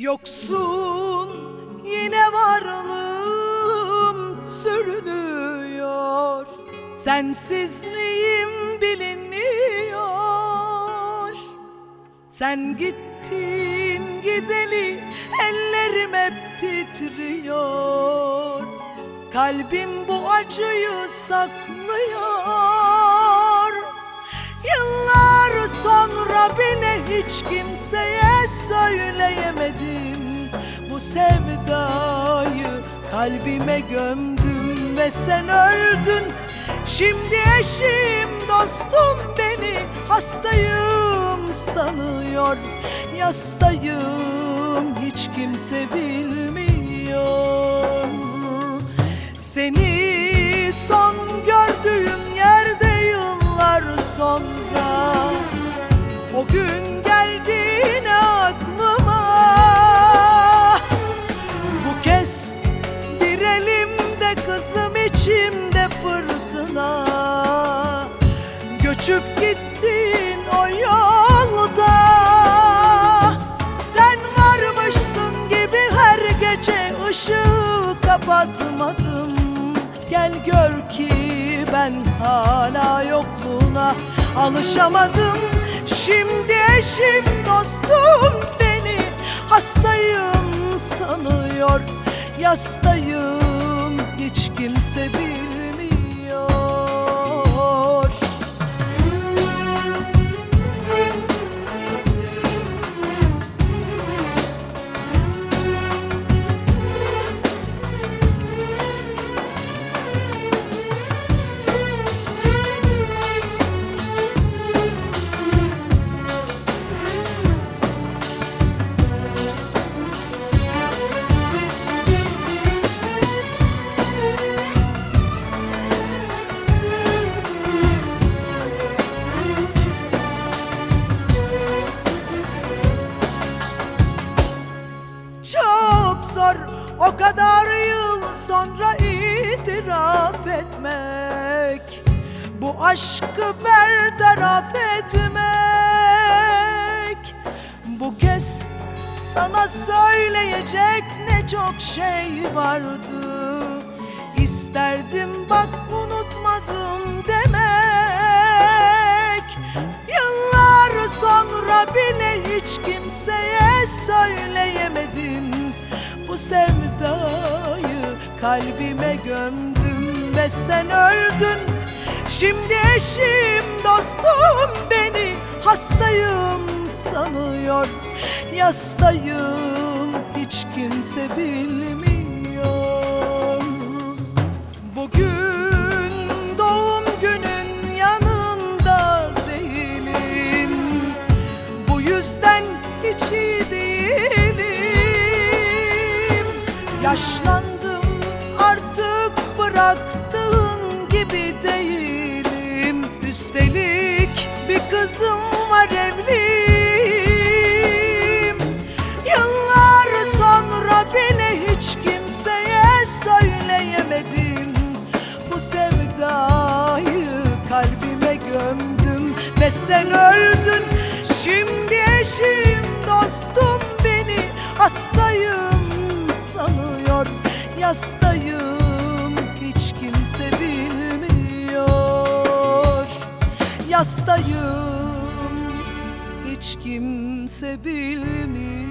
Yoksun yine varlığım sürünüyor, sensizliğim bilinmiyor. Sen gittin gideli ellerim hep titriyor, kalbim bu acıyı saklıyor. Yıllar sonra bile hiç kimseye söyleyemedim bu sevdayı, kalbime gömdüm ve sen öldün. Şimdi eşim dostum beni hastayım sanıyor, yastayım hiç kimse bilmiyor. Seni son gördüğüm yerde yıllar sonra o gün geldin aklıma. Bu kez bir elimde kızım, içimde fırtına. Göçüp gittin o yolda, sen varmışsın gibi her gece ışığı kapatmadım. Gel gör ki ben hala yokluğuna alışamadım. Şimdi eşim dostum beni hastayım sanıyor, yastayım hiç kimse bilmiyor. Çok zor o kadar yıl sonra itiraf etmek, bu aşkı bertaraf etmek. Bu kez sana söyleyecek ne çok şey vardı, İsterdim bak unutmadım demek. Yıllar sonra bile hiç kimseye söyleyemedim bu sevdayı, kalbime gömdüm ve sen öldün. Şimdi eşim dostum beni hastayım sanıyor, yastayım hiç kimse bilmiyor. Bugün doğum günün yanında değilim, bu yüzden hiç iyi değilim. Yaşlandım artık, bıraktığın gibi değilim. Üstelik bir kızım var, evliyim. Yıllar sonra bile hiç kimseye söyleyemedim bu sevdayı, kalbime gömdüm ve sen öldün. Şimdi eşim dostum beni hastayım sanıyor, yastayım hiç kimse bilmiyor. Yastayım hiç kimse bilmiyor.